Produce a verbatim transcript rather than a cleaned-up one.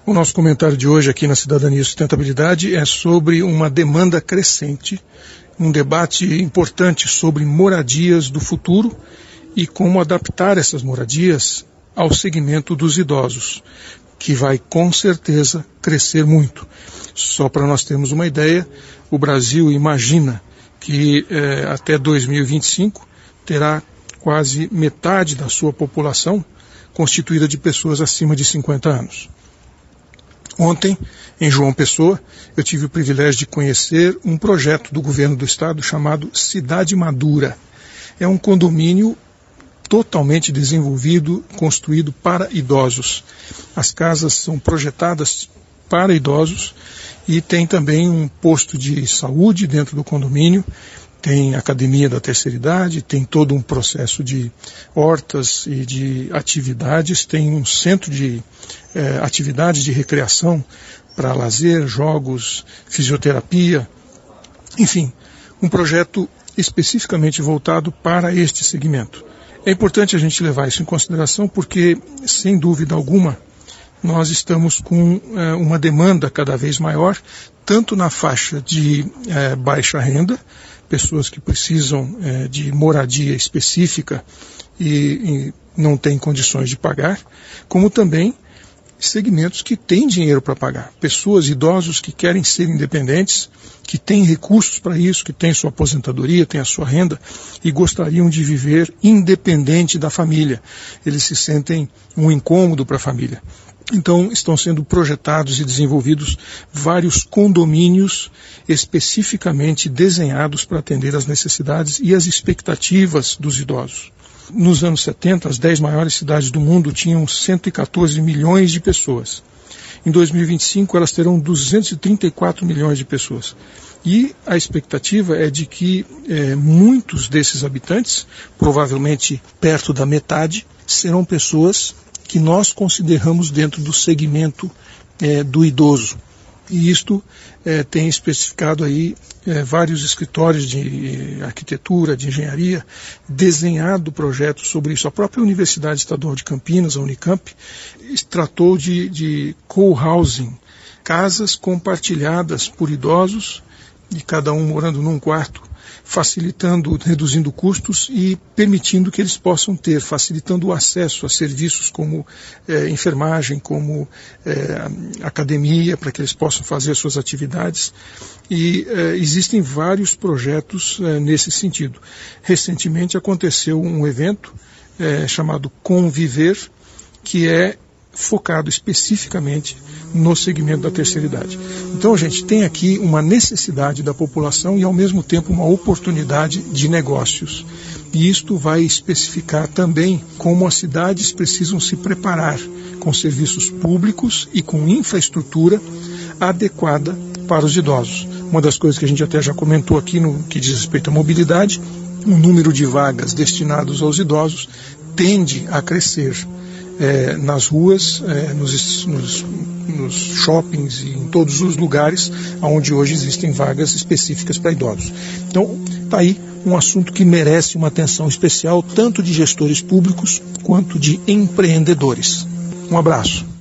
O nosso comentário de hoje aqui na Cidadania e Sustentabilidade é sobre uma demanda crescente, um debate importante sobre moradias do futuro e como adaptar essas moradias ao segmento dos idosos, que vai com certeza crescer muito. Só para nós termos uma ideia, o Brasil imagina que eh, até dois mil e vinte e cinco terá quase metade da sua população constituída de pessoas acima de cinquenta anos. Ontem, em João Pessoa, eu tive o privilégio de conhecer um projeto do governo do estado chamado Cidade Madura. É um condomínio totalmente desenvolvido, construído para idosos. As casas são projetadas para idosos e tem também um posto de saúde dentro do condomínio, tem academia da terceira idade, tem todo um processo de hortas e de atividades, tem um centro de eh, atividades de recreação para lazer, jogos, fisioterapia, enfim, um projeto especificamente voltado para este segmento. É importante a gente levar isso em consideração porque, sem dúvida alguma, nós estamos com eh, uma demanda cada vez maior, tanto na faixa de eh, baixa renda, pessoas que precisam eh, de moradia específica e, e não têm condições de pagar, como também segmentos que têm dinheiro para pagar. Pessoas, idosos que querem ser independentes, que têm recursos para isso, que têm sua aposentadoria, têm a sua renda e gostariam de viver independente da família. Eles se sentem um incômodo para a família. Então, estão sendo projetados e desenvolvidos vários condomínios especificamente desenhados para atender às necessidades e às expectativas dos idosos. Nos anos setenta, as dez maiores cidades do mundo tinham cento e quatorze milhões de pessoas. Em dois mil e vinte e cinco, elas terão duzentos e trinta e quatro milhões de pessoas. E a expectativa é de que eh, muitos desses habitantes, provavelmente perto da metade, serão pessoas que nós consideramos dentro do segmento eh, do idoso. E isto eh, tem especificado aí eh, vários escritórios de arquitetura, de engenharia, desenhado projetos sobre isso. A própria Universidade Estadual de Campinas, a Unicamp, tratou de, de co-housing, casas compartilhadas por idosos, e cada um morando num quarto, facilitando, reduzindo custos e permitindo que eles possam ter, facilitando o acesso a serviços como eh, enfermagem, como eh, academia, para que eles possam fazer suas atividades. E eh, existem vários projetos eh, nesse sentido. Recentemente aconteceu um evento eh, chamado Conviver, que é focado especificamente no segmento da terceira idade. Então, gente, tem aqui uma necessidade da população e, ao mesmo tempo, uma oportunidade de negócios. E isto vai especificar também como as cidades precisam se preparar com serviços públicos e com infraestrutura adequada para os idosos. Uma das coisas que a gente até já comentou aqui no que diz respeito à mobilidade, o número de vagas destinadas aos idosos tende a crescer. É, nas ruas, é, nos, nos, nos shoppings e em todos os lugares onde hoje existem vagas específicas para idosos. Então, está aí um assunto que merece uma atenção especial, tanto de gestores públicos quanto de empreendedores. Um abraço.